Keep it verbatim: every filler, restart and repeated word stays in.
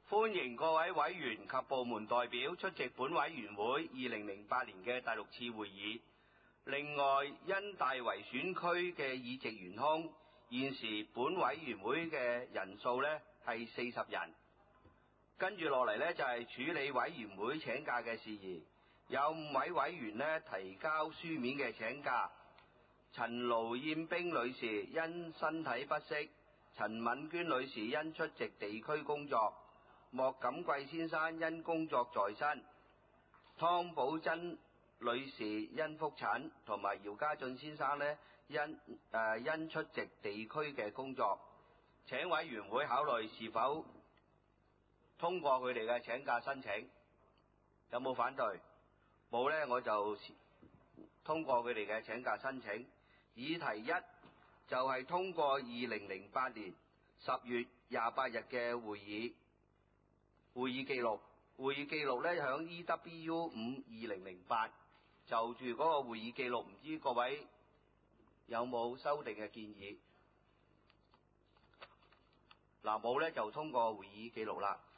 歡迎各位委員及部門代表出席本委員會二零零八年嘅第六次會議。另外，因大圍選區嘅議席懸空，現時本委員會嘅人數呢係四十人。跟住落嚟呢，就係處理委員會請假嘅事宜，有五位委員呢提交書面嘅請假。陳盧燕冰女士因身體不適，陳敏娟女士因出席地區工作，莫錦貴先生因工作在身，湯寶珍女士因覆診，同埋姚家俊先生呢因誒、呃、因出席地區嘅工作。請委員會考慮是否通過佢哋嘅請假申請。有冇反對？冇呢，我就通過佢哋嘅請假申請。議題一就係通過二零零八年十月廿八日嘅會議會議記錄。會議記錄呢響 E W U 五二零零八，就住嗰個會議記錄，唔知各位有冇修訂嘅建議？嗱，冇呢就通過會議記錄啦。